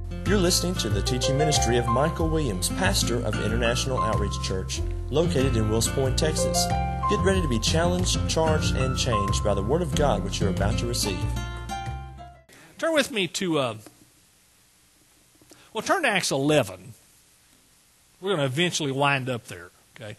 You're listening to the teaching ministry of Michael Williams, pastor of International Outreach Church, located in Wills Point, Texas. Get ready to be challenged, charged, and changed by the Word of God which you're about to receive. Turn with me to, turn to Acts 11. We're going to eventually wind up there, okay?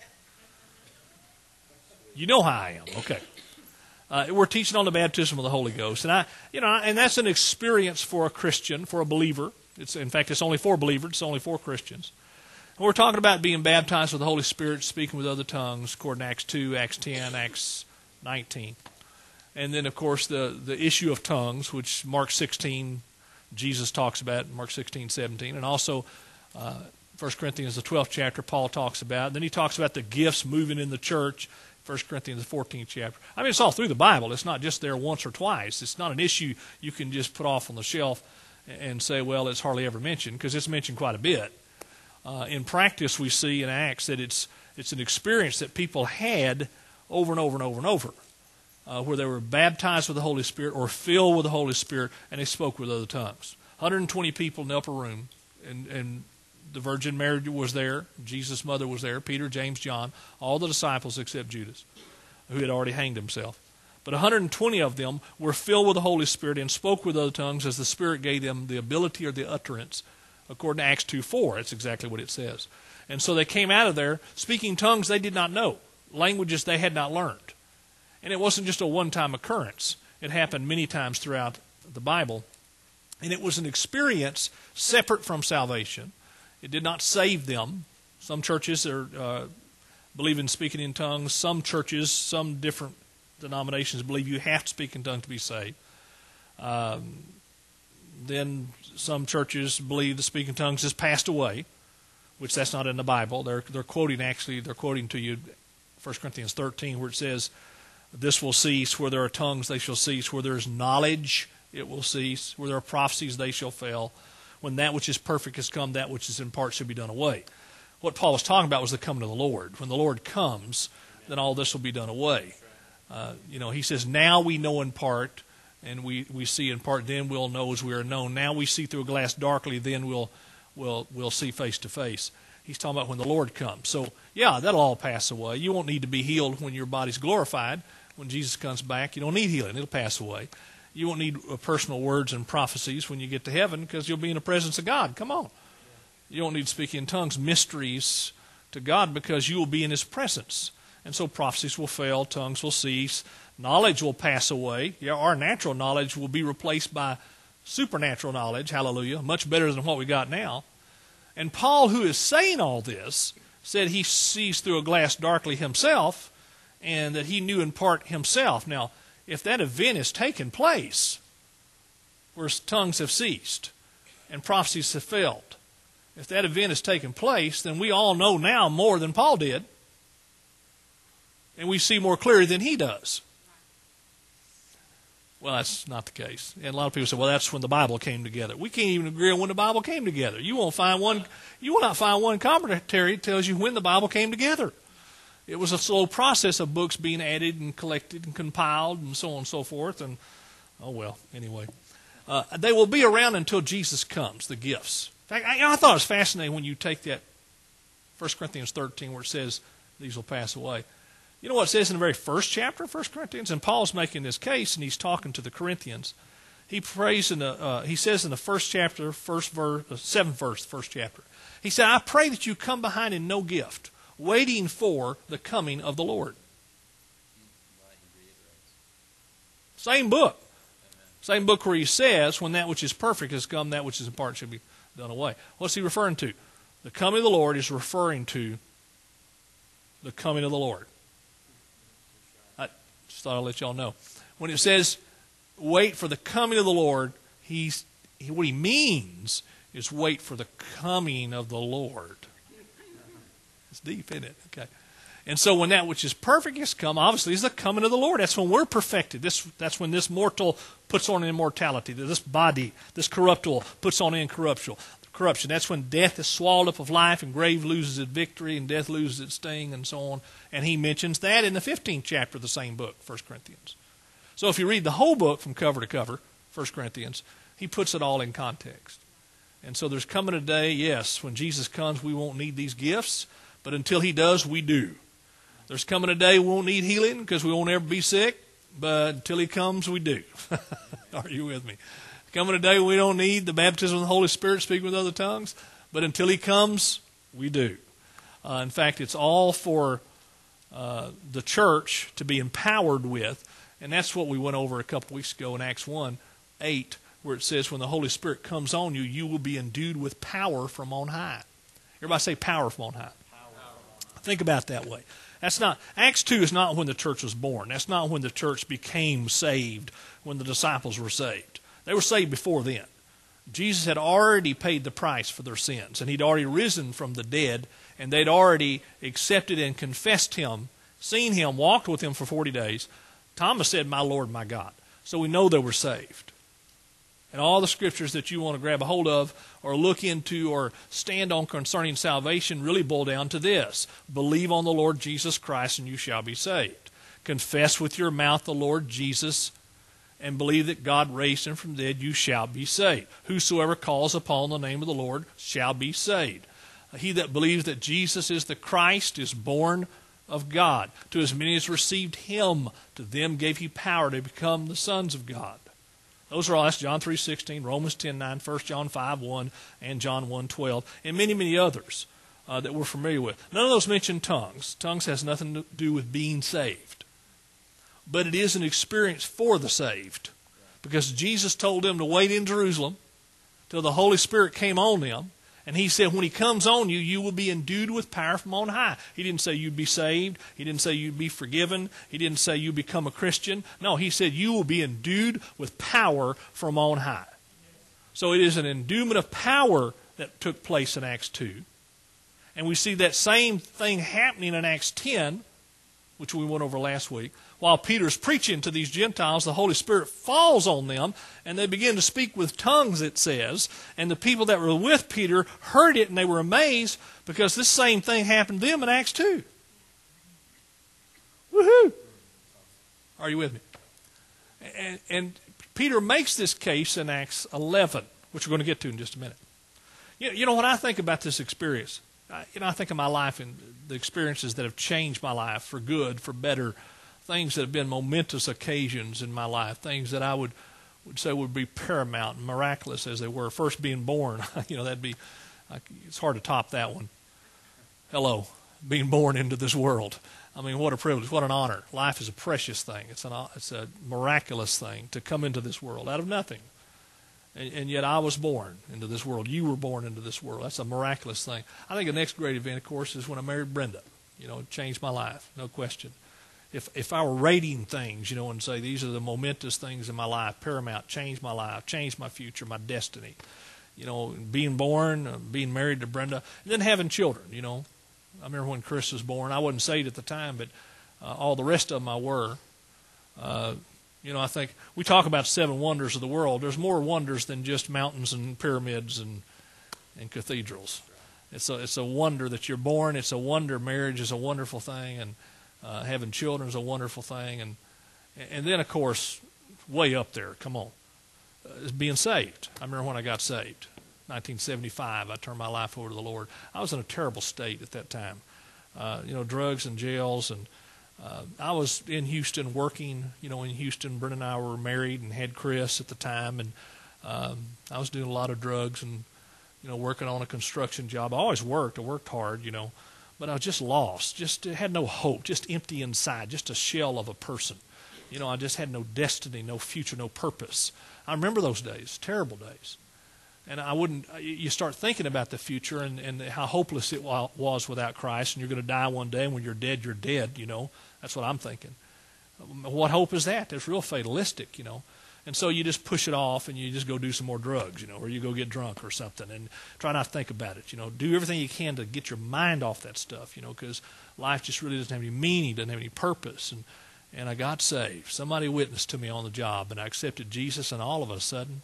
You know how I am, okay. We're teaching on the baptism of the Holy Ghost, and that's an experience for a Christian, for a believer. In fact, it's only for believers. It's only for Christians. And we're talking about being baptized with the Holy Spirit, speaking with other tongues, according to Acts 2, Acts 10, Acts 19. And then, of course, the issue of tongues, which Mark 16, Jesus talks about, Mark 16, 17. And also, 1 Corinthians, the 12th chapter, Paul talks about. Then he talks about the gifts moving in the church, 1 Corinthians, the 14th chapter. I mean, it's all through the Bible. It's not just there once or twice. It's not an issue you can just put off on the shelf and say, well, it's hardly ever mentioned, because it's mentioned quite a bit. In practice, we see in Acts that it's an experience that people had over and over and over and over, where they were baptized with the Holy Spirit or filled with the Holy Spirit, and they spoke with other tongues. 120 people in the upper room, and the Virgin Mary was there, Jesus' mother was there, Peter, James, John, all the disciples except Judas, who had already hanged himself. But 120 of them were filled with the Holy Spirit and spoke with other tongues as the Spirit gave them the ability or the utterance, according to Acts 2:4. That's exactly what it says. And so they came out of there speaking tongues they did not know, languages they had not learned. And it wasn't just a one-time occurrence. It happened many times throughout the Bible. And it was an experience separate from salvation. It did not save them. Some churches believe in speaking in tongues. Some churches, some different denominations believe you have to speak in tongues to be saved. Then some churches believe the speaking in tongues has passed away, which that's not in the Bible. They're quoting to you 1 Corinthians 13, where it says, "This will cease, where there are tongues they shall cease, where there is knowledge it will cease, where there are prophecies they shall fail. When that which is perfect has come, that which is in part should be done away." What Paul was talking about was the coming of the Lord. When the Lord comes, then all this will be done away. He says, now we know in part, and we see in part, then we'll know as we are known. Now we see through a glass darkly, then we'll see face to face. He's talking about when the Lord comes. So, yeah, that'll all pass away. You won't need to be healed when your body's glorified. When Jesus comes back, you don't need healing. It'll pass away. You won't need personal words and prophecies when you get to heaven, because you'll be in the presence of God. Come on. You don't need to speak in tongues, mysteries to God, because you will be in His presence. And so prophecies will fail, tongues will cease, knowledge will pass away. Yeah, our natural knowledge will be replaced by supernatural knowledge, hallelujah, much better than what we got now. And Paul, who is saying all this, said he sees through a glass darkly himself, and that he knew in part himself. Now, if that event has taken place, where tongues have ceased and prophecies have failed, if that event has taken place, then we all know now more than Paul did. And we see more clearly than he does. Well, that's not the case. And a lot of people say, well, that's when the Bible came together. We can't even agree on when the Bible came together. You will not find one commentary that tells you when the Bible came together. It was a slow process of books being added and collected and compiled and so on and so forth. And, anyway. They will be around until Jesus comes, the gifts. In fact, I thought it was fascinating when you take that 1 Corinthians 13 where it says these will pass away. You know what it says in the very first chapter of 1 Corinthians? And Paul's making this case, and he's talking to the Corinthians. He says in the first chapter, seventh verse, first chapter. He said, "I pray that you come behind in no gift, waiting for the coming of the Lord." Same book. Same book where he says, when that which is perfect has come, that which is in part should be done away. What's he referring to? The coming of the Lord is referring to the coming of the Lord. I just thought I'd let y'all know. When it says, wait for the coming of the Lord, what he means is wait for the coming of the Lord. It's deep, isn't it? Okay. And so when that which is perfect has come, obviously is the coming of the Lord. That's when we're perfected. That's when this mortal puts on immortality. This body, this corruptible, puts on incorruption. That's when death is swallowed up of life and grave loses its victory and death loses its sting and so on. And he mentions that in the 15th chapter of the same book, 1 Corinthians. So if you read the whole book from cover to cover, 1 Corinthians, he puts it all in context. And so there's coming a day, yes, when Jesus comes, we won't need these gifts, but until he does, we do. There's coming a day we won't need healing because we won't ever be sick, but until he comes, we do. Are you with me? Coming a day we don't need the baptism of the Holy Spirit, speaking with other tongues, but until he comes, we do. In fact, it's all for the church to be empowered with, and that's what we went over a couple weeks ago in Acts 1:8, where it says, when the Holy Spirit comes on you, you will be endued with power from on high. Everybody say power from on high. Think about it that way. That's not, Acts 2 is not when the church was born. That's not when the church became saved, when the disciples were saved. They were saved before then. Jesus had already paid the price for their sins, and he'd already risen from the dead, and they'd already accepted and confessed him, seen him, walked with him for 40 days. Thomas said, my Lord, my God. So we know they were saved. And all the scriptures that you want to grab a hold of or look into or stand on concerning salvation really boil down to this. Believe on the Lord Jesus Christ and you shall be saved. Confess with your mouth the Lord Jesus and believe that God raised him from the dead, you shall be saved. Whosoever calls upon the name of the Lord shall be saved. He that believes that Jesus is the Christ is born of God. To as many as received him, to them gave he power to become the sons of God. Those are all, that's John 3:16, Romans 10:9, 1 John 5:1, and John 1:12, and many, many others that we're familiar with. None of those mention tongues. Tongues has nothing to do with being saved. But it is an experience for the saved. Because Jesus told them to wait in Jerusalem till the Holy Spirit came on them. And he said, when he comes on you, you will be endued with power from on high. He didn't say you'd be saved. He didn't say you'd be forgiven. He didn't say you become a Christian. No, he said you will be endued with power from on high. So it is an endowment of power that took place in Acts 2. And we see that same thing happening in Acts 10, which we went over last week. While Peter's preaching to these Gentiles, the Holy Spirit falls on them, and they begin to speak with tongues, it says. And the people that were with Peter heard it, and they were amazed, because this same thing happened to them in Acts 2. Woohoo! Are you with me? And Peter makes this case in Acts 11, which we're going to get to in just a minute. You know, when I think about this experience, I think of my life and the experiences that have changed my life for good, for better, things that have been momentous occasions in my life, things that I would say would be paramount and miraculous as they were. First, being born, that'd be, it's hard to top that one. Hello, being born into this world. I mean, what a privilege, what an honor. Life is a precious thing. It's a miraculous thing to come into this world out of nothing. And yet I was born into this world. You were born into this world. That's a miraculous thing. I think the next great event, of course, is when I married Brenda. It changed my life, no question. If I were rating things, and say these are the momentous things in my life, paramount, changed my life, changed my future, my destiny. Being born, being married to Brenda, and then having children, I remember when Chris was born. I wasn't saved at the time, but all the rest of them I were. I think we talk about 7 wonders of the world. There's more wonders than just mountains and pyramids and cathedrals. It's a wonder that you're born. It's a wonder. Marriage is a wonderful thing, and having children is a wonderful thing. And then, of course, way up there, come on, is being saved. I remember when I got saved. 1975, I turned my life over to the Lord. I was in a terrible state at that time. Drugs and jails, and I was in Houston working, in Houston. Brenda and I were married and had Chris at the time, and I was doing a lot of drugs and, working on a construction job. I always worked. I worked hard, but I was just lost, just had no hope, just empty inside, just a shell of a person. I just had no destiny, no future, no purpose. I remember those days, terrible days. And you start thinking about the future and how hopeless it was without Christ, and you're going to die one day, and when you're dead, That's what I'm thinking. What hope is that? That's real fatalistic, And so you just push it off and you just go do some more drugs, or you go get drunk or something and try not to think about it, Do everything you can to get your mind off that stuff, because life just really doesn't have any meaning, doesn't have any purpose. And I got saved. Somebody witnessed to me on the job, and I accepted Jesus, and all of a sudden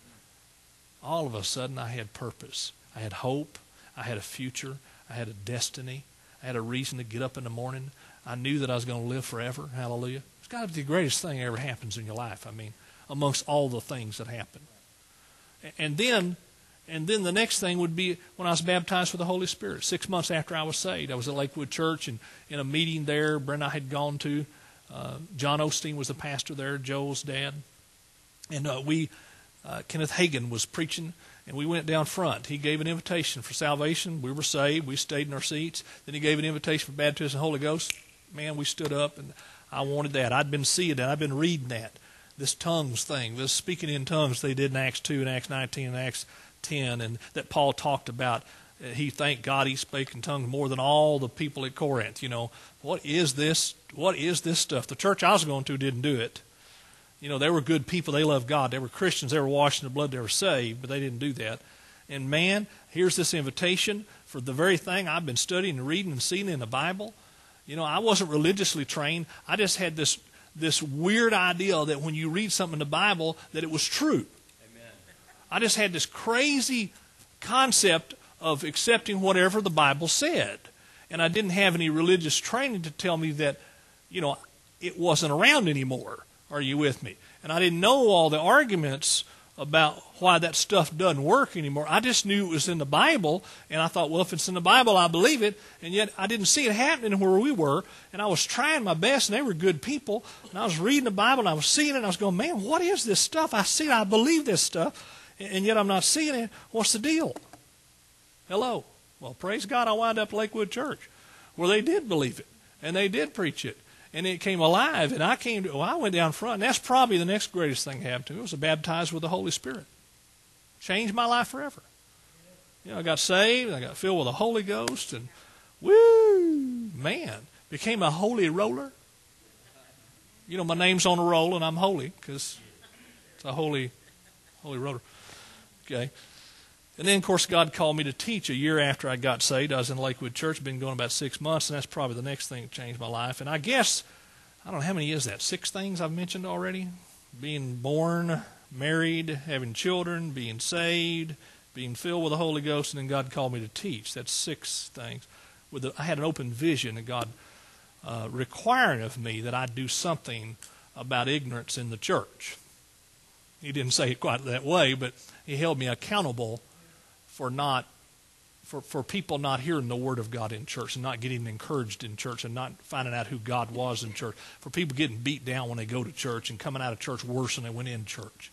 I had purpose. I had hope. I had a future. I had a destiny. I had a reason to get up in the morning. I knew that I was going to live forever. Hallelujah. It's got to be the greatest thing that ever happens in your life. Amongst all the things that happen. And then And then the next thing would be when I was baptized with the Holy Spirit, 6 months after I was saved. I was at Lakewood Church, and in a meeting there, Brenda and I had gone to. John Osteen was the pastor there, Joel's dad. And Kenneth Hagin was preaching, and we went down front. He gave an invitation for salvation. We were saved. We stayed in our seats. Then he gave an invitation for baptism of the Holy Ghost. Man, we stood up, and I wanted that. I'd been seeing that. I'd been reading that. This tongues thing, this speaking in tongues they did in Acts 2 and Acts 19 and Acts 10, and that Paul talked about. He thanked God he spake in tongues more than all the people at Corinth. You know, what is this? What is this stuff? The church I was going to didn't do it. You know, they were good people. They loved God. They were Christians. They were washed in the blood. They were saved, but they didn't do that. And man, here's this invitation for the very thing I've been studying and reading and seeing in the Bible. You know, I wasn't religiously trained. I just had this weird idea that when you read something in the Bible, that it was true. Amen. I just had this crazy concept of accepting whatever the Bible said. And I didn't have any religious training to tell me that, you know, it wasn't around anymore. Are you with me? And I didn't know all the arguments about why that stuff doesn't work anymore. I just knew it was in the Bible, and I thought, well, if it's in the Bible, I believe it. And yet I didn't see it happening where we were, and I was trying my best, and they were good people. And I was reading the Bible, and I was seeing it, and I was going, man, what is this stuff? I see it, I believe this stuff, and yet I'm not seeing it. What's the deal? Hello. Well, praise God, I wound up at Lakewood Church, where they did believe it, and they did preach it. And it came alive, and I went down front, and that's probably the next greatest thing that happened to me. I was baptized with the Holy Spirit. Changed my life forever. You know, I got saved, I got filled with the Holy Ghost, and woo, man, became a holy roller. You know, my name's on a roll, and I'm holy, because it's a holy roller. Okay. And then, of course, God called me to teach a year after I got saved. I was in Lakewood Church, been going about 6 months, and that's probably the next thing that changed my life. And I guess, I don't know, how many is that? 6 things I've mentioned already? Being born, married, having children, being saved, being filled with the Holy Ghost, and then God called me to teach. That's 6 things. I had an open vision of God requiring of me that I do something about ignorance in the church. He didn't say it quite that way, but he held me accountable for people not hearing the Word of God in church and not getting encouraged in church and not finding out who God was in church, for people getting beat down when they go to church and coming out of church worse than they went in church.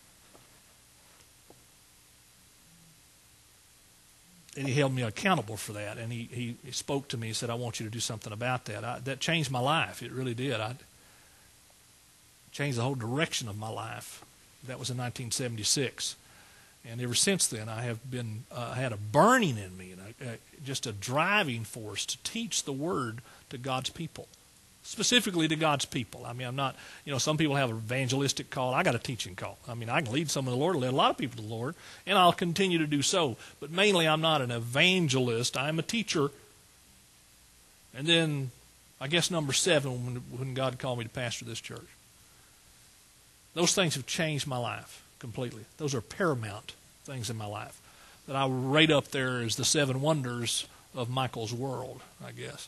And he held me accountable for that, and he spoke to me and said, I want you to do something about that. That changed my life. It really did. I changed the whole direction of my life. That was in 1976. And ever since then, I have been had a burning in me, and just a driving force to teach the Word to God's people, specifically to God's people. I mean, I'm not, you know, some people have an evangelistic call. I got a teaching call. I mean, I can lead some of the Lord, lead a lot of people to the Lord, and I'll continue to do so. But mainly, I'm not an evangelist. I'm a teacher. And then, I guess number 7, when God called me to pastor this church. Those things have changed my life completely. Those are paramount things in my life that I rate up there as the 7 wonders of Michael's world, I guess.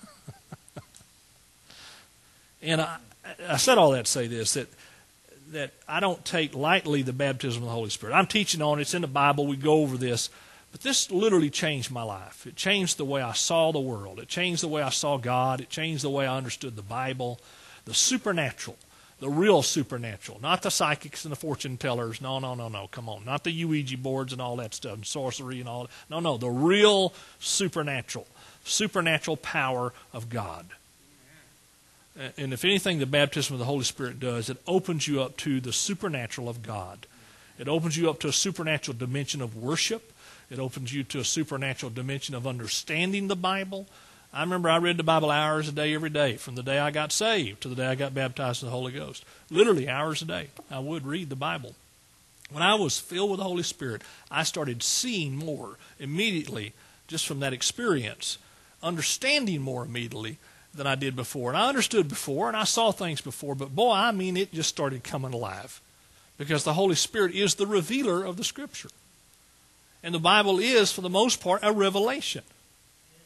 And I said all that to say this, that I don't take lightly the baptism of the Holy Spirit. I'm teaching on it. It's in the Bible. We go over this. But this literally changed my life. It changed the way I saw the world. It changed the way I saw God. It changed the way I understood the Bible, the supernatural. The real supernatural, not the psychics and the fortune tellers. No, come on. Not the Ouija boards and all that stuff, and sorcery and all that. No, the real supernatural power of God. And if anything, the baptism of the Holy Spirit does, it opens you up to the supernatural of God. It opens you up to a supernatural dimension of worship. It opens you to a supernatural dimension of understanding the Bible. I remember I read the Bible hours a day every day, from the day I got saved to the day I got baptized in the Holy Ghost. Literally hours a day. I would read the Bible. When I was filled with the Holy Spirit, I started seeing more immediately just from that experience, understanding more immediately than I did before. And I understood before, and I saw things before, but boy, I mean, it just started coming alive. Because the Holy Spirit is the revealer of the Scripture. And the Bible is, for the most part, a revelation.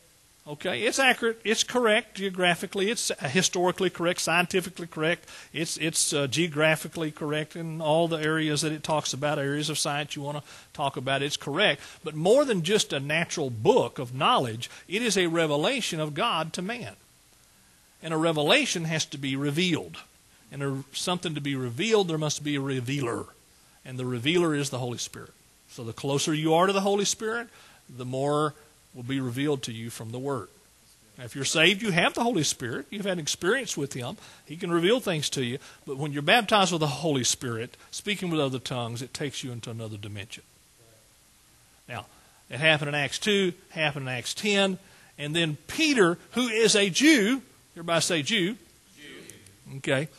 Okay, it's accurate, it's correct geographically, it's historically correct, scientifically correct, it's geographically correct in all the areas that it talks about, areas of science you want to talk about, it's correct. But more than just a natural book of knowledge, it is a revelation of God to man. And a revelation has to be revealed. And something to be revealed, there must be a revealer. And the revealer is the Holy Spirit. So the closer you are to the Holy Spirit, the more will be revealed to you from the Word. Now, if you're saved, you have the Holy Spirit. You've had experience with Him. He can reveal things to you. But when you're baptized with the Holy Spirit, speaking with other tongues, it takes you into another dimension. Now, it happened in Acts 2, happened in Acts 10, and then Peter, who is a Jew, everybody say Jew. Okay.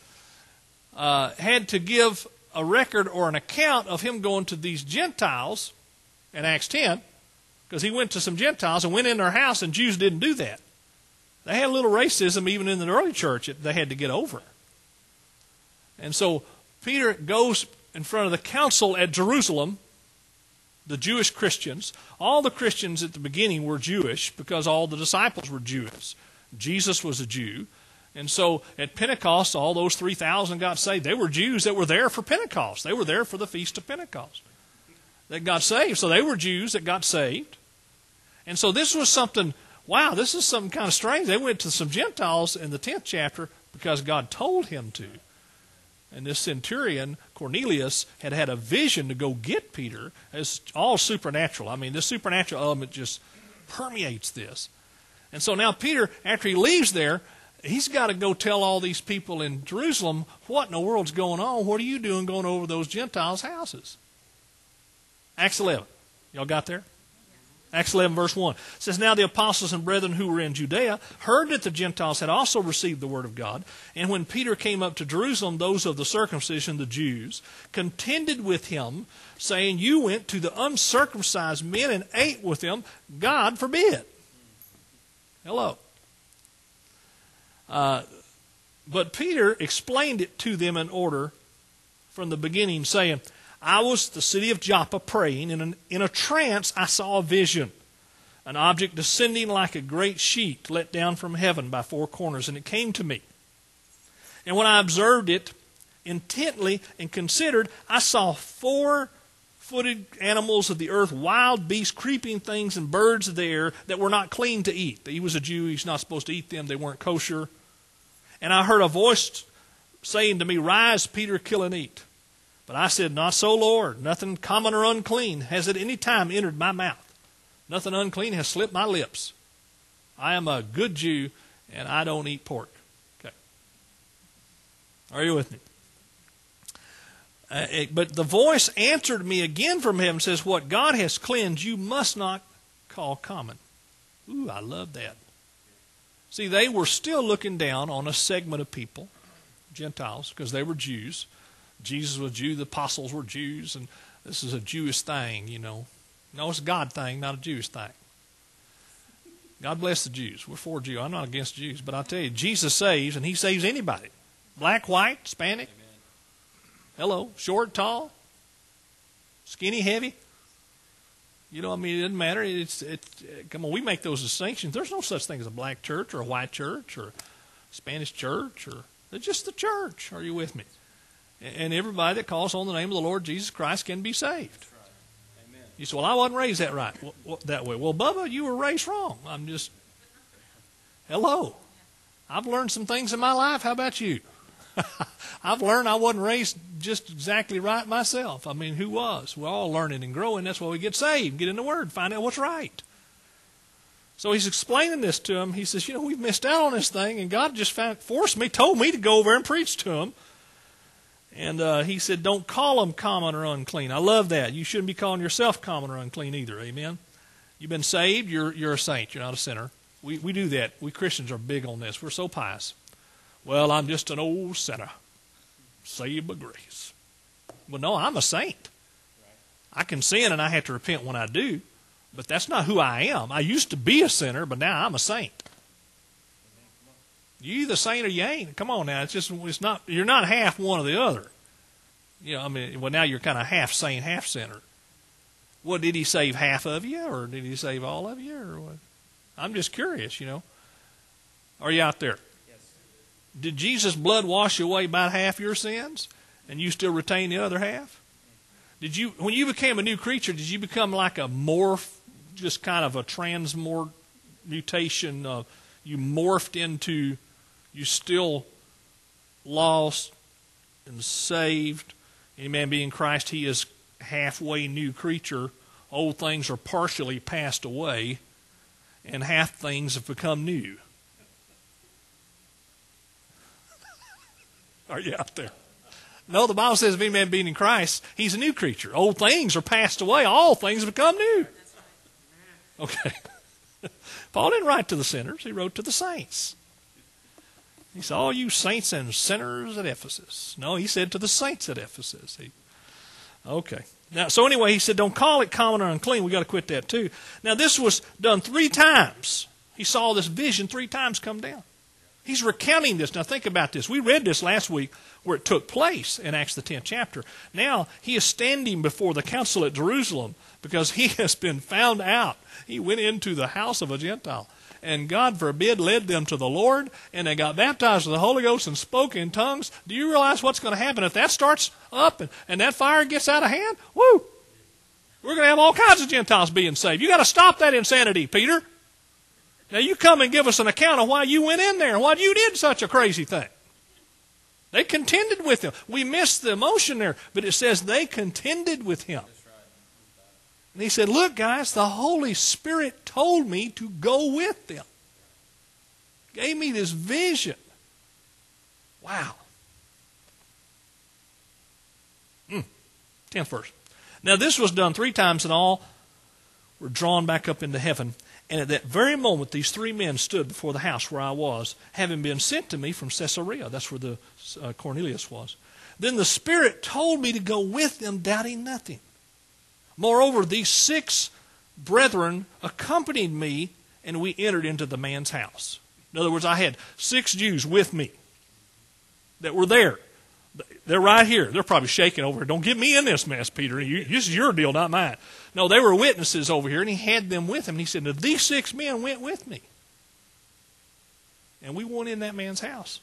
Had to give a record or an account of him going to these Gentiles in Acts 10, because he went to some Gentiles and went in their house, and Jews didn't do that. They had a little racism even in the early church that they had to get over. And so Peter goes in front of the council at Jerusalem, the Jewish Christians. All the Christians at the beginning were Jewish because all the disciples were Jews. Jesus was a Jew. And so at Pentecost, all those 3,000 got saved. They were Jews that were there for Pentecost. They were there for the Feast of Pentecost. That got saved. So they were Jews that got saved. And so this was something, wow, this is something kind of strange. They went to some Gentiles in the 10th chapter because God told him to. And this centurion, Cornelius, had had a vision to go get Peter. It's all supernatural. I mean, this supernatural element just permeates this. And so now Peter, after he leaves there, he's got to go tell all these people in Jerusalem, what in the world's going on? What are you doing going over those Gentiles' houses? Acts 11. Y'all got there? Acts 11, verse 1. It says, Now the apostles and brethren who were in Judea heard that the Gentiles had also received the word of God. And when Peter came up to Jerusalem, those of the circumcision, the Jews, contended with him, saying, You went to the uncircumcised men and ate with them. God forbid. Hello. But Peter explained it to them in order from the beginning, saying, I was at the city of Joppa praying, and in a trance I saw a vision, an object descending like a great sheet let down from heaven by four corners, and it came to me. And when I observed it intently and considered, I saw four-footed animals of the earth, wild beasts, creeping things, and birds of the air that were not clean to eat. He was a Jew, he's not supposed to eat them, they weren't kosher. And I heard a voice saying to me, Rise, Peter, kill and eat. But I said, Not so, Lord. Nothing common or unclean has at any time entered my mouth. Nothing unclean has slipped my lips. I am a good Jew, and I don't eat pork. Okay. Are you with me? But the voice answered me again from heaven, says, What God has cleansed, you must not call common. Ooh, I love that. See, they were still looking down on a segment of people, Gentiles, because they were Jews. Jesus was a Jew, the apostles were Jews, and this is a Jewish thing, you know. No, it's a God thing, not a Jewish thing. God bless the Jews. We're for Jews. I'm not against Jews, but I tell you, Jesus saves, and He saves anybody. Black, white, Hispanic. Amen. Hello, short, tall, skinny, heavy. You know, I mean, it doesn't matter. Come on, we make those distinctions. There's no such thing as a black church or a white church or a Spanish church. They're just the church. Are you with me? And everybody that calls on the name of the Lord Jesus Christ can be saved. Amen. You say, well, I wasn't raised that right, that way. Well, Bubba, you were raised wrong. Hello. I've learned some things in my life. How about you? I've learned I wasn't raised just exactly right myself. I mean, who was? We're all learning and growing. That's why we get saved, get in the Word, find out what's right. So he's explaining this to him. He says, we've missed out on this thing, and God just told me to go over and preach to him. And he said, don't call them common or unclean. I love that. You shouldn't be calling yourself common or unclean either. Amen? You've been saved. You're a saint. You're not a sinner. We do that. We Christians are big on this. We're so pious. Well, I'm just an old sinner, saved by grace. Well, no, I'm a saint. I can sin and I have to repent when I do, but that's not who I am. I used to be a sinner, but now I'm a saint. You either saint or you ain't. Come on now. It's not. You're not half one or the other. Now you're kind of half saint, half sinner. What, did He save half of you, or did He save all of you, or what? I'm just curious, Are you out there? Yes. Did Jesus' blood wash away about half your sins, and you still retain the other half? When you became a new creature, did you become like a morph, just kind of a transmutation? You morphed into, you still lost and saved. Any man be in Christ, he is halfway new creature. Old things are partially passed away, and half things have become new. Are you out there? No, the Bible says if any man be in Christ, he's a new creature. Old things are passed away. All things have become new. Okay. Paul didn't write to the sinners. He wrote to the saints. He said, all you saints and sinners at Ephesus. No, he said to the saints at Ephesus. Okay. Now, so anyway, he said, don't call it common or unclean. We've got to quit that too. Now, this was done 3 times. He saw this vision 3 times come down. He's recounting this. Now, think about this. We read this last week where it took place in Acts the 10th chapter. Now, he is standing before the council at Jerusalem because he has been found out. He went into the house of a Gentile. And God forbid led them to the Lord, and they got baptized with the Holy Ghost and spoke in tongues. Do you realize what's going to happen if that starts up and that fire gets out of hand? Woo! We're going to have all kinds of Gentiles being saved. You got to stop that insanity, Peter. Now you come and give us an account of why you went in there and why you did such a crazy thing. They contended with him. We missed the emotion there, but it says they contended with him. And he said, look, guys, the Holy Spirit told me to go with them. Gave me this vision. Wow. 10th verse. Now this was done 3 times, and all were drawn back up into heaven. And at that very moment, these 3 men stood before the house where I was, having been sent to me from Caesarea. That's where the Cornelius was. Then the Spirit told me to go with them, doubting nothing. Moreover, these 6 brethren accompanied me, and we entered into the man's house. In other words, I had 6 Jews with me that were there. They're right here. They're probably shaking over here. Don't get me in this mess, Peter. This is your deal, not mine. No, they were witnesses over here, and he had them with him. And he said, now, these 6 men went with me. And we went in that man's house.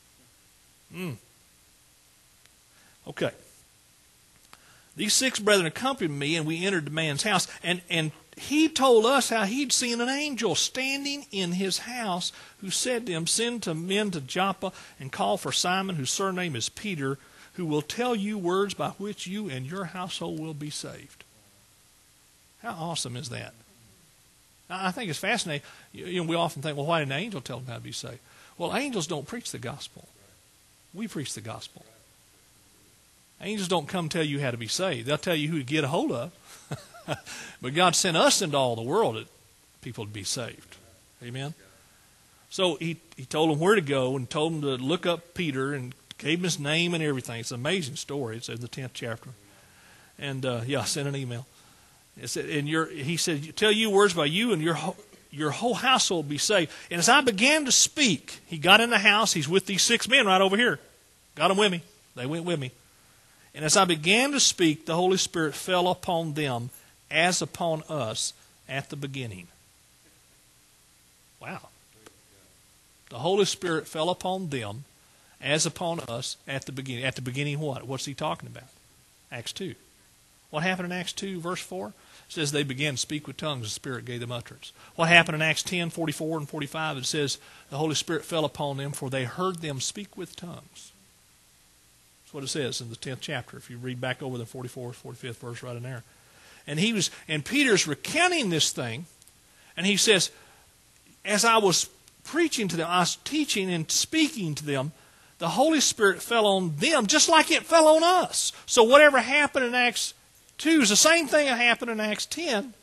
Okay. These 6 brethren accompanied me, and we entered the man's house. And he told us how he'd seen an angel standing in his house who said to him, send to men to Joppa and call for Simon, whose surname is Peter, who will tell you words by which you and your household will be saved. How awesome is that? I think it's fascinating. We often think, well, why didn't an angel tell them how to be saved? Well, angels don't preach the gospel. We preach the gospel. Angels don't come tell you how to be saved. They'll tell you who to get a hold of. But God sent us into all the world that people to be saved. Amen? So he told them where to go and told them to look up Peter and gave him his name and everything. It's an amazing story. It's in the 10th chapter. And, I sent an email. It said, he said, tell you words by you and your whole household will be saved. And as I began to speak, he got in the house. He's with these 6 men right over here. Got them with me. They went with me. And as I began to speak, the Holy Spirit fell upon them as upon us at the beginning. Wow. The Holy Spirit fell upon them as upon us at the beginning. At the beginning what? What's he talking about? Acts 2. What happened in Acts 2, verse 4? It says they began to speak with tongues. The Spirit gave them utterance. What happened in Acts 10, 44 and 45? It says the Holy Spirit fell upon them, for they heard them speak with tongues. That's what it says in the 10th chapter. If you read back over the 44th, 45th verse right in there. And Peter's recounting this thing, and he says, as I was preaching to them, I was teaching and speaking to them, the Holy Spirit fell on them just like it fell on us. So whatever happened in Acts 2 is the same thing that happened in Acts 10.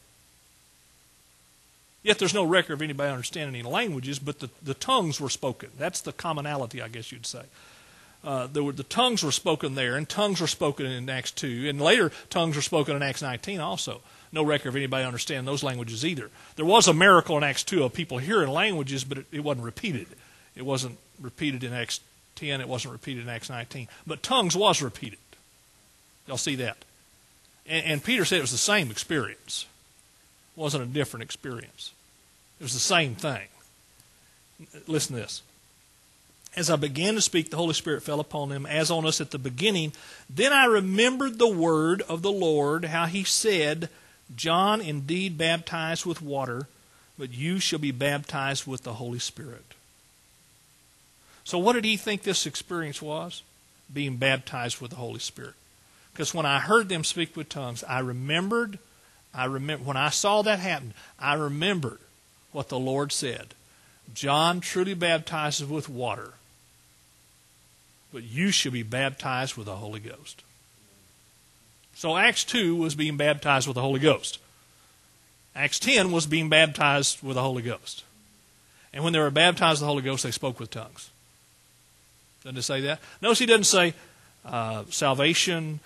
Yet there's no record of anybody understanding any languages, but the tongues were spoken. That's the commonality, I guess you'd say. The tongues were spoken there, and tongues were spoken in Acts 2, and later tongues were spoken in Acts 19 also. No record of anybody understanding those languages either. There was a miracle in Acts 2 of people hearing languages, but it wasn't repeated. It wasn't repeated in Acts 10. It wasn't repeated in Acts 19. But tongues was repeated. Y'all see that? And Peter said it was the same experience. It wasn't a different experience. It was the same thing. Listen to this. As I began to speak, the Holy Spirit fell upon them, as on us at the beginning. Then I remembered the word of the Lord, how he said, John indeed baptized with water, but you shall be baptized with the Holy Spirit. So what did he think this experience was? Being baptized with the Holy Spirit. Because when I heard them speak with tongues, I remembered when I saw that happen, I remembered what the Lord said. John truly baptizes with water, but you shall be baptized with the Holy Ghost. So Acts 2 was being baptized with the Holy Ghost. Acts 10 was being baptized with the Holy Ghost. And when they were baptized with the Holy Ghost, they spoke with tongues. Doesn't it say that? Notice he doesn't say salvation,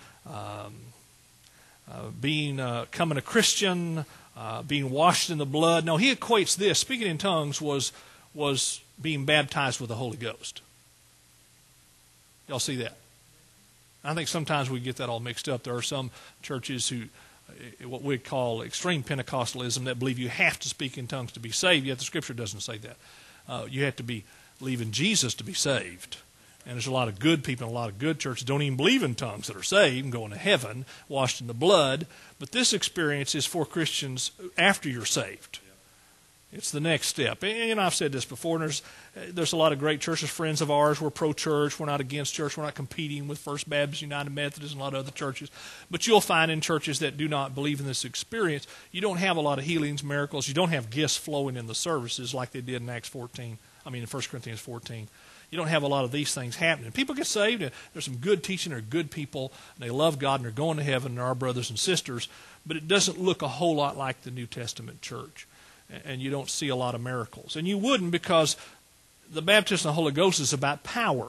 becoming a Christian, being washed in the blood. No, he equates this. Speaking in tongues was being baptized with the Holy Ghost. Y'all see that? I think sometimes we get that all mixed up. There are some churches who, what we call extreme Pentecostalism, that believe you have to speak in tongues to be saved, yet the Scripture doesn't say that. You have to believe in Jesus to be saved. And there's a lot of good people in a lot of good churches don't even believe in tongues that are saved and going to heaven, washed in the blood. But this experience is for Christians after you're saved. It's the next step. And I've said this before, and there's a lot of great churches, friends of ours. We're pro-church. We're not against church. We're not competing with First Baptist, United Methodist, and a lot of other churches. But you'll find in churches that do not believe in this experience, you don't have a lot of healings, miracles. You don't have gifts flowing in the services like they did in in 1 Corinthians 14. You don't have a lot of these things happening. People get saved, and there's some good teaching, they're good people, and they love God, and they're going to heaven, and they're our brothers and sisters, but it doesn't look a whole lot like the New Testament church, and you don't see a lot of miracles. And you wouldn't, because the baptism of the Holy Ghost is about power.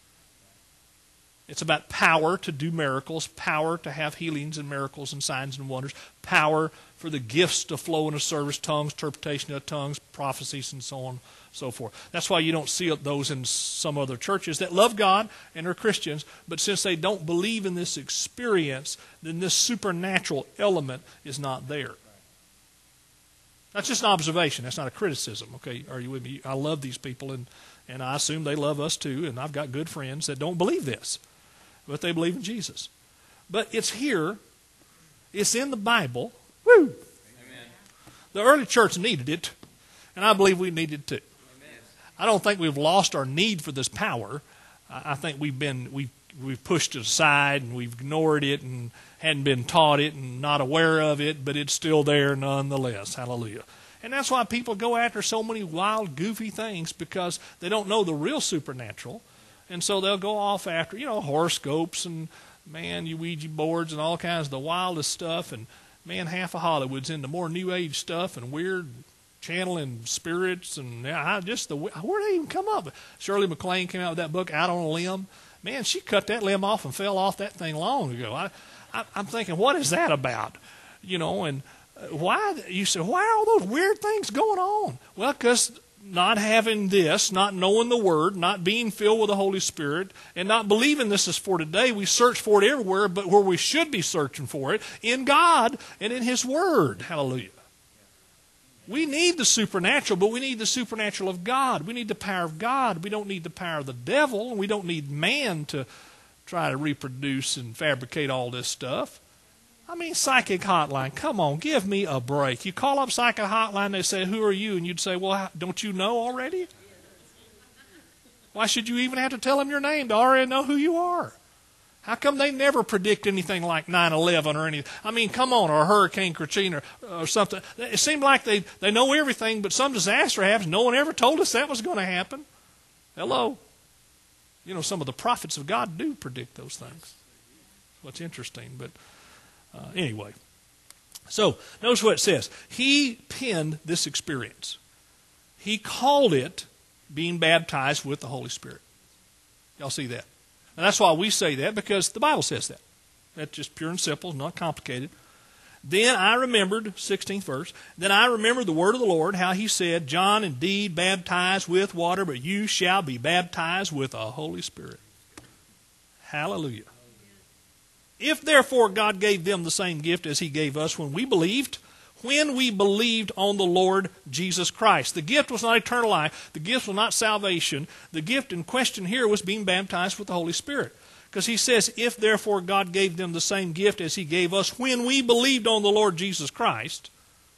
It's about power to do miracles, power to have healings and miracles and signs and wonders, power for the gifts to flow in a service, tongues, interpretation of tongues, prophecies, and so on. So forth. That's why you don't see those in some other churches that love God and are Christians, but since they don't believe in this experience, then this supernatural element is not there. That's just an observation. That's not a criticism. Okay, are you with me? I love these people, and I assume they love us too, and I've got good friends that don't believe this, but they believe in Jesus. But it's here. It's in the Bible. Woo! Amen. The early church needed it, and I believe we need it too. I don't think we've lost our need for this power. I think we've pushed it aside and we've ignored it and hadn't been taught it and not aware of it, but it's still there nonetheless. Hallelujah. And that's why people go after so many wild, goofy things, because they don't know the real supernatural. And so they'll go off after, horoscopes and, Ouija boards and all kinds of the wildest stuff. And, half of Hollywood's into more New Age stuff and weird channeling spirits, and where did they even come up? Shirley MacLaine came out with that book, Out on a Limb. Man, she cut that limb off and fell off that thing long ago. I'm thinking, what is that about? And why? You say, why are all those weird things going on? Well, because not having this, not knowing the Word, not being filled with the Holy Spirit, and not believing this is for today, we search for it everywhere, but where we should be searching for it, in God and in His Word. Hallelujah. We need the supernatural, but we need the supernatural of God. We need the power of God. We don't need the power of the devil, and we don't need man to try to reproduce and fabricate all this stuff. Psychic hotline, come on, give me a break. You call up psychic hotline, they say, who are you? And you'd say, well, don't you know already? Why should you even have to tell them your name to already know who you are? How come they never predict anything like 9/11 or anything? Come on, or Hurricane Katrina or something. It seemed like they know everything, but some disaster happens. No one ever told us that was going to happen. Hello. Some of the prophets of God do predict those things. What's interesting, but anyway. So, notice what it says. He penned this experience. He called it being baptized with the Holy Spirit. Y'all see that? And that's why we say that, because the Bible says that. That's just pure and simple, not complicated. Then I remembered, 16th verse, then I remembered the word of the Lord, how he said, John indeed baptized with water, but you shall be baptized with the Holy Spirit. Hallelujah. If therefore God gave them the same gift as he gave us when we believed, when we believed on the Lord Jesus Christ. The gift was not eternal life. The gift was not salvation. The gift in question here was being baptized with the Holy Spirit. Because he says, if therefore God gave them the same gift as he gave us when we believed on the Lord Jesus Christ,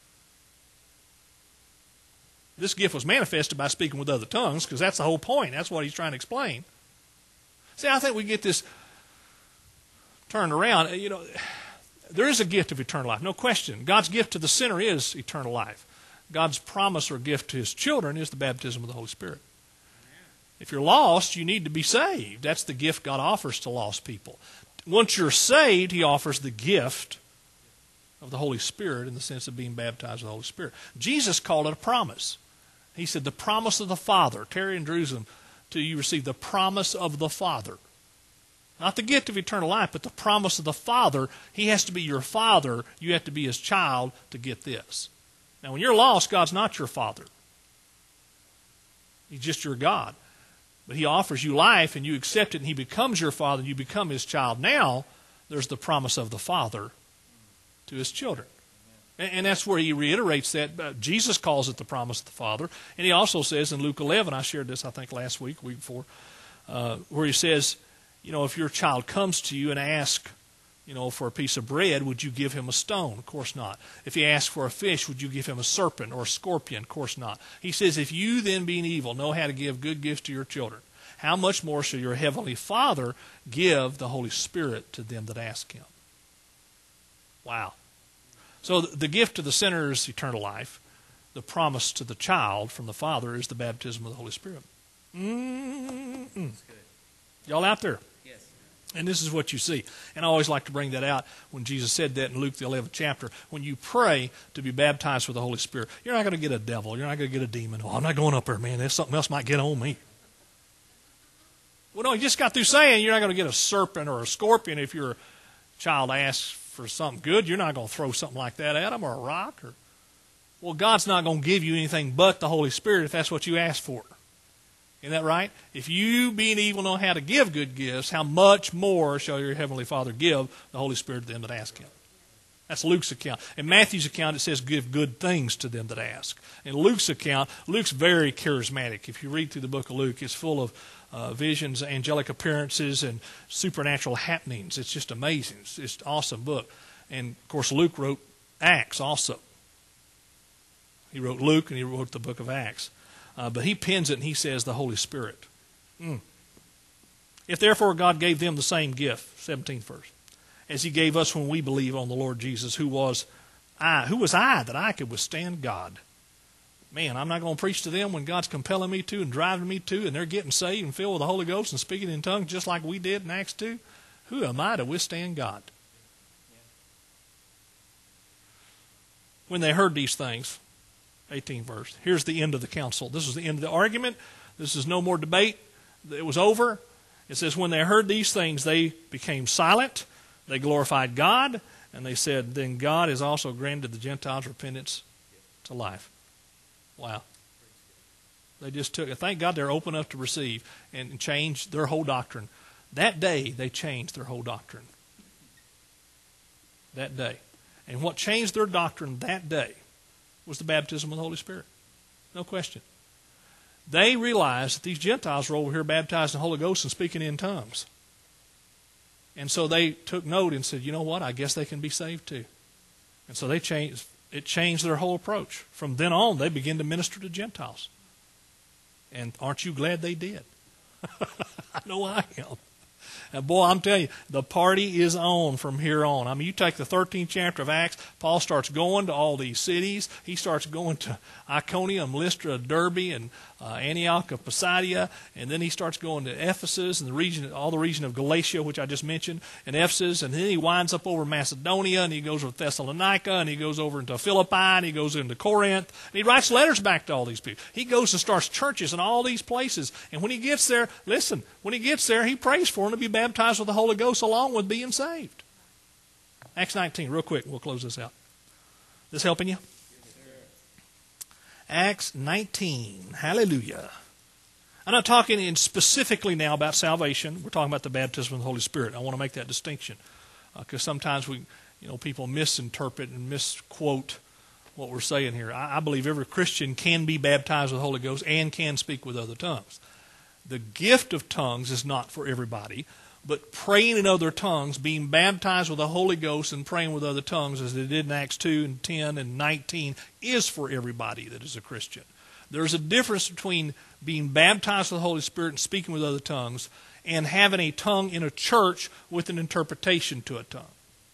this gift was manifested by speaking with other tongues, because that's the whole point. That's what he's trying to explain. See, I think we get this turned around. There is a gift of eternal life, no question. God's gift to the sinner is eternal life. God's promise or gift to his children is the baptism of the Holy Spirit. If you're lost, you need to be saved. That's the gift God offers to lost people. Once you're saved, he offers the gift of the Holy Spirit in the sense of being baptized with the Holy Spirit. Jesus called it a promise. He said, the promise of the Father. Tarry in Jerusalem till you receive the promise of the Father. Not the gift of eternal life, but the promise of the Father. He has to be your Father. You have to be his child to get this. Now, when you're lost, God's not your Father. He's just your God. But he offers you life, and you accept it, and he becomes your Father, and you become his child. Now, there's the promise of the Father to his children. And that's where he reiterates that. Jesus calls it the promise of the Father. And he also says in Luke 11, I shared this, I think, last week before, where he says, if your child comes to you and asks, for a piece of bread, would you give him a stone? Of course not. If he asks for a fish, would you give him a serpent or a scorpion? Of course not. He says, if you then, being evil, know how to give good gifts to your children, how much more shall your heavenly Father give the Holy Spirit to them that ask him? Wow. So the gift to the sinner is eternal life. The promise to the child from the Father is the baptism of the Holy Spirit. Y'all out there? Yes. And this is what you see. And I always like to bring that out when Jesus said that in Luke the 11th chapter. When you pray to be baptized with the Holy Spirit, you're not going to get a devil. You're not going to get a demon. Oh, I'm not going up there, man. There's something else might get on me. Well, no, you just got through saying you're not going to get a serpent or a scorpion if your child asks for something good. You're not going to throw something like that at them or a rock. Well, God's not going to give you anything but the Holy Spirit if that's what you ask for. Isn't that right? If you, being evil, know how to give good gifts, how much more shall your heavenly Father give the Holy Spirit to them that ask him? That's Luke's account. In Matthew's account, it says give good things to them that ask. In Luke's account, Luke's very charismatic. If you read through the book of Luke, it's full of visions, angelic appearances, and supernatural happenings. It's just amazing. It's an awesome book. And, of course, Luke wrote Acts also. He wrote Luke and he wrote the book of Acts. But he pins it and he says the Holy Spirit. If therefore God gave them the same gift, 17th verse, as he gave us when we believe on the Lord Jesus, who was I that I could withstand God? Man, I'm not going to preach to them when God's compelling me to and driving me to, and they're getting saved and filled with the Holy Ghost and speaking in tongues just like we did in Acts 2. Who am I to withstand God? When they heard these things, 18th verse, here's the end of the council. This is the end of the argument. This is no more debate. It was over. It says, when they heard these things, they became silent. They glorified God, and they said, then God has also granted the Gentiles repentance to life. Wow. They just took it. Thank God they're open enough to receive and change their whole doctrine. That day, they changed their whole doctrine. That day. And what changed their doctrine that day was the baptism of the Holy Spirit. No question. They realized that these Gentiles were over here baptized in the Holy Ghost and speaking in tongues. And so they took note and said, you know what, I guess they can be saved too. And so it changed their whole approach. From then on, they began to minister to Gentiles. And aren't you glad they did? I know I am. And boy, I'm telling you, the party is on from here on. I mean, you take the 13th chapter of Acts, Paul starts going to all these cities. He starts going to Iconium, Lystra, Derbe, and Antioch of Pisidia. And then he starts going to Ephesus and all the region of Galatia, which I just mentioned, and Ephesus. And then he winds up over Macedonia, and he goes over Thessalonica, and he goes over into Philippi, and he goes into Corinth. And he writes letters back to all these people. He goes and starts churches in all these places. And when he gets there, listen, when he gets there, he prays for them to be baptized with the Holy Ghost along with being saved. Acts 19, real quick, we'll close this out. This helping you? Acts 19, hallelujah. I'm not talking specifically now about salvation. We're talking about the baptism of the Holy Spirit. I want to make that distinction because sometimes people misinterpret and misquote what we're saying here. I believe every Christian can be baptized with the Holy Ghost and can speak with other tongues. The gift of tongues is not for everybody, but praying in other tongues, being baptized with the Holy Ghost and praying with other tongues, as they did in Acts 2 and 10 and 19, is for everybody that is a Christian. There's a difference between being baptized with the Holy Spirit and speaking with other tongues and having a tongue in a church with an interpretation to a tongue.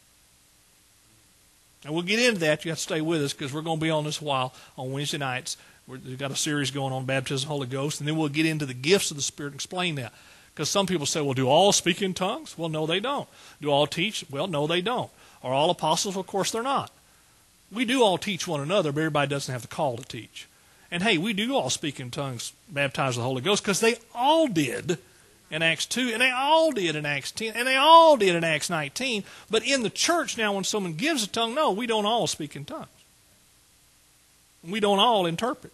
And we'll get into that. You have to stay with us because we're going to be on this a while on Wednesday nights. We've got a series going on baptism of the Holy Ghost, and then we'll get into the gifts of the Spirit and explain that. Because some people say, well, do all speak in tongues? Well, no, they don't. Do all teach? Well, no, they don't. Are all apostles? Well, of course, they're not. We do all teach one another, but everybody doesn't have the call to teach. And, hey, we do all speak in tongues, baptized with the Holy Ghost, because they all did in Acts 2, and they all did in Acts 10, and they all did in Acts 19. But in the church now, when someone gives a tongue, no, we don't all speak in tongues. We don't all interpret.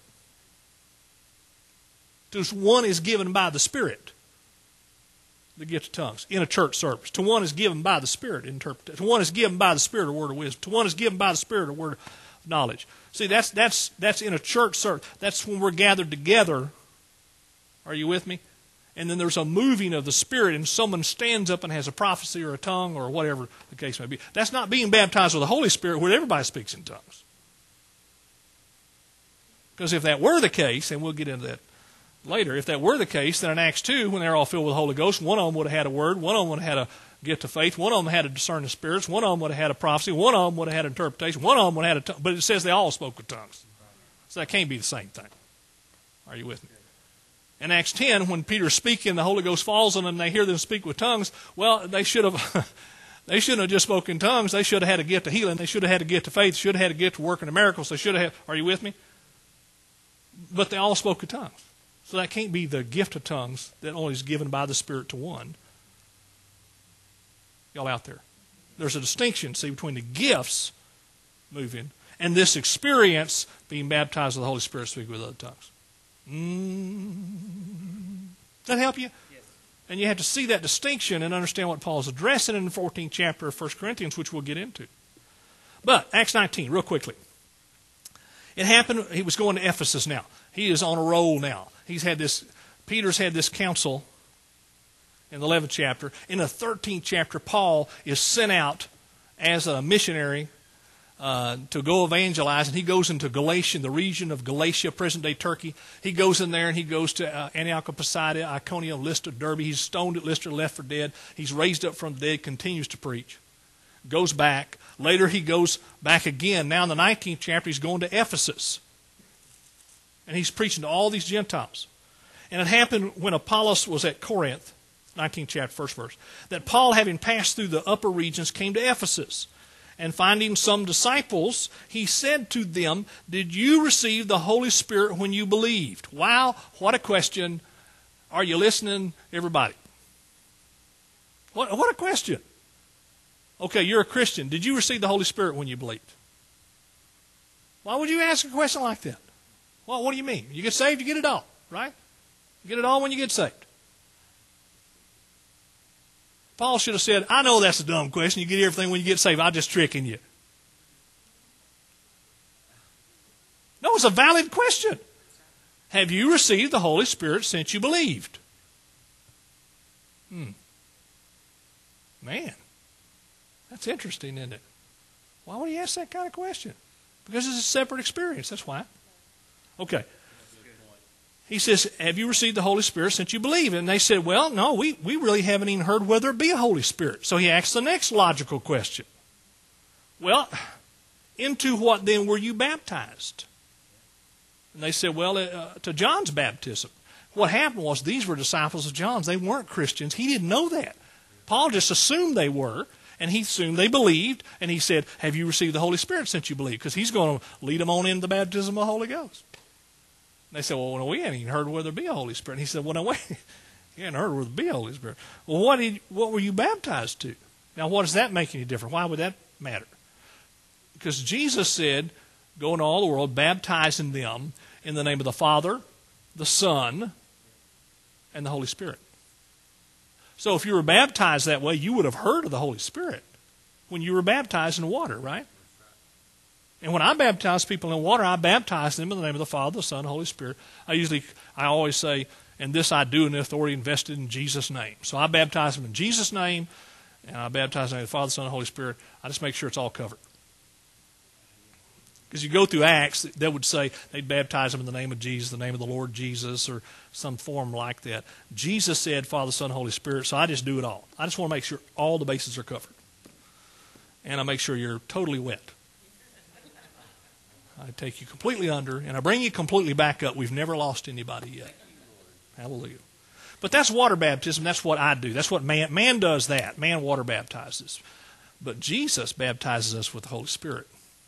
Just one is given by the Spirit, the gift of tongues, in a church service. To one is given by the Spirit, interpretation. To one is given by the Spirit, a word of wisdom. To one is given by the Spirit, a word of knowledge. See, that's in a church service. That's when we're gathered together. Are you with me? And then there's a moving of the Spirit, and someone stands up and has a prophecy or a tongue or whatever the case may be. That's not being baptized with the Holy Spirit where everybody speaks in tongues. Because if that were the case, and we'll get into that later, if that were the case, then in Acts 2, when they're all filled with the Holy Ghost, one of them would have had a word, one of them would have had a gift of faith, one of them had a discerning of spirits, one of them would have had a prophecy, one of them would have had interpretation, one of them would have had a tongue. But it says they all spoke with tongues. So that can't be the same thing. Are you with me? In Acts 10, when Peter's speaking, the Holy Ghost falls on them and they hear them speak with tongues, well, they should have... They shouldn't have just spoken in tongues. They should have had a gift of healing. They should have had a gift of faith. They should have had a gift of working of miracles. They should have had... Are you with me? But they all spoke in tongues. So that can't be the gift of tongues that only is given by the Spirit to one. Y'all out there? There's a distinction, see, between the gifts moving and this experience being baptized with the Holy Spirit, speaking with other tongues. Does that help you? Yes. And you have to see that distinction and understand what Paul's addressing in the 14th chapter of 1 Corinthians, which we'll get into. But, Acts 19, real quickly. It happened, he was going to Ephesus now. He is on a roll now. Peter's had this council in the 11th chapter. In the 13th chapter, Paul is sent out as a missionary to go evangelize, and he goes into Galatia, the region of Galatia, present-day Turkey. He goes in there, and he goes to Antioch of Pisidia, Iconium, Lystra, Derbe. He's stoned at Lystra, left for dead. He's raised up from the dead, continues to preach. Goes back. Later, he goes back again. Now, in the 19th chapter, he's going to Ephesus. And he's preaching to all these Gentiles. And it happened when Apollos was at Corinth, 19th chapter, first verse, that Paul, having passed through the upper regions, came to Ephesus. And finding some disciples, he said to them, "Did you receive the Holy Spirit when you believed?" Wow, what a question. Are you listening, everybody? What a question. Okay, you're a Christian. Did you receive the Holy Spirit when you believed? Why would you ask a question like that? Well, what do you mean? You get saved, you get it all, right? You get it all when you get saved. Paul should have said, I know that's a dumb question. You get everything when you get saved. I'm just tricking you. No, it's a valid question. Have you received the Holy Spirit since you believed? Man, that's interesting, isn't it? Why would he ask that kind of question? Because it's a separate experience. That's why. Okay. He says, have you received the Holy Spirit since you believe? And they said, well, no, we really haven't even heard whether it be a Holy Spirit. So he asks the next logical question. Well, into what then were you baptized? And they said, well, to John's baptism. What happened was these were disciples of John's. They weren't Christians. He didn't know that. Paul just assumed they were, and he assumed they believed. And he said, have you received the Holy Spirit since you believe? Because he's going to lead them on into the baptism of the Holy Ghost. They said, well, no, we hadn't even heard whether there be a Holy Spirit. And he said, well, no, wait. You hadn't heard whether there be a Holy Spirit. Well, what were you baptized to? Now, what does that make any difference? Why would that matter? Because Jesus said, go into all the world, baptizing them in the name of the Father, the Son, and the Holy Spirit. So if you were baptized that way, you would have heard of the Holy Spirit when you were baptized in water, right? And when I baptize people in water, I baptize them in the name of the Father, the Son, and the Holy Spirit. I always say, and this I do in the authority invested in Jesus' name. So I baptize them in Jesus' name, and I baptize them in the Father, the Son, and the Holy Spirit. I just make sure it's all covered. Because you go through Acts, they would say they'd baptize them in the name of Jesus, the name of the Lord Jesus, or some form like that. Jesus said Father, Son, Holy Spirit, so I just do it all. I just want to make sure all the bases are covered. And I make sure you're totally wet. I take you completely under, and I bring you completely back up. We've never lost anybody yet. Hallelujah. But that's water baptism. That's what I do. That's what man does that. Man water baptizes. But Jesus baptizes us with the Holy Spirit.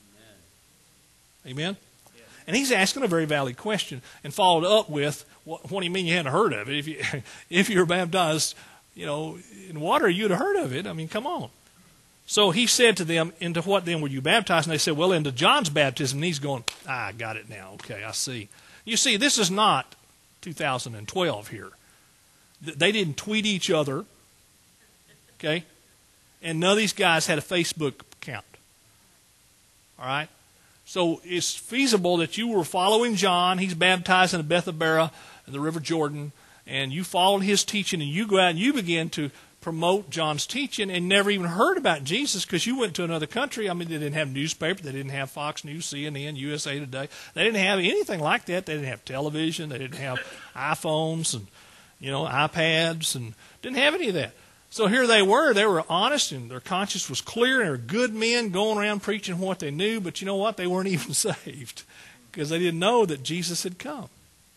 Amen? Yes. And he's asking a very valid question and followed up with, what do you mean you hadn't heard of it? If you're baptized, in water, you'd have heard of it. I mean, come on. So he said to them, into what then were you baptized? And they said, well, into John's baptism. And he's going, I got it now. Okay, I see. You see, this is not 2012 here. They didn't tweet each other. Okay? And none of these guys had a Facebook account. All right? So it's feasible that you were following John. He's baptized in the Bethabara in the River Jordan. And you followed his teaching, and you go out and you begin to promote John's teaching and never even heard about Jesus because you went to another country. I mean, they didn't have newspaper. They didn't have Fox News, CNN, USA Today. They didn't have anything like that. They didn't have television. They didn't have iPhones and, iPads, and didn't have any of that. So here they were honest, and their conscience was clear, and they were good men going around preaching what they knew, but you know what? They weren't even saved because they didn't know that Jesus had come.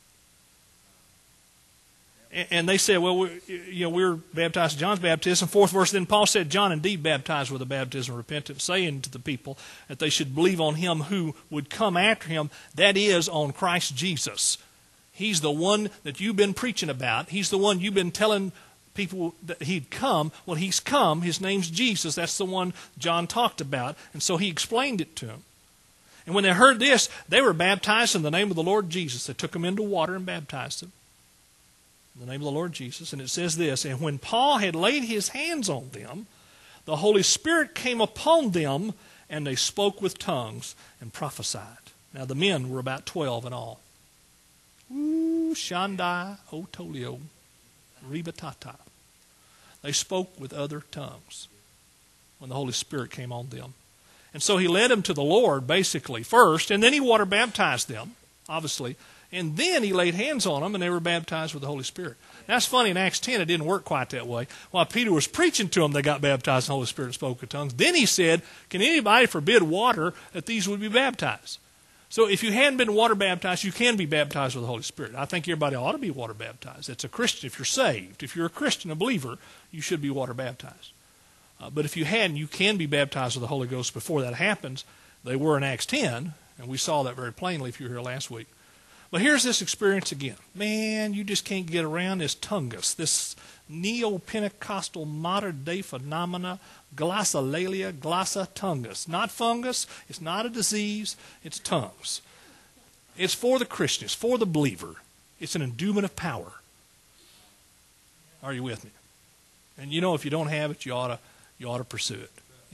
And they said, well, we're baptized in John's baptism. 4th verse, then Paul said, John indeed baptized with a baptism of repentance, saying to the people that they should believe on him who would come after him, that is, on Christ Jesus. He's the one that you've been preaching about. He's the one you've been telling people that he'd come. Well, he's come. His name's Jesus. That's the one John talked about. And so he explained it to them. And when they heard this, they were baptized in the name of the Lord Jesus. They took them into water and baptized them in the name of the Lord Jesus. And it says this, and when Paul had laid his hands on them, the Holy Spirit came upon them, and they spoke with tongues and prophesied. Now the men were about 12 in all. Ooh, Shandai, Otolio, Ribatata. They spoke with other tongues when the Holy Spirit came on them. And so he led them to the Lord, basically, first, and then he water baptized them, obviously. And then he laid hands on them, and they were baptized with the Holy Spirit. Now, that's funny. In Acts 10, it didn't work quite that way. While Peter was preaching to them, they got baptized in the Holy Spirit and spoke with tongues. Then he said, can anybody forbid water that these would be baptized? So if you hadn't been water baptized, you can be baptized with the Holy Spirit. I think everybody ought to be water baptized. It's a Christian. If you're saved, if you're a Christian, a believer, you should be water baptized. But if you hadn't, you can be baptized with the Holy Ghost before that happens. They were in Acts 10, and we saw that very plainly if you were here last week. But here's this experience again. Man, you just can't get around this tongus, this neo-Pentecostal modern-day phenomena, glossolalia, glossa tongus. Not fungus. It's not a disease. It's tongues. It's for the Christian. It's for the believer. It's an endowment of power. Are you with me? And if you don't have it, you ought to pursue it.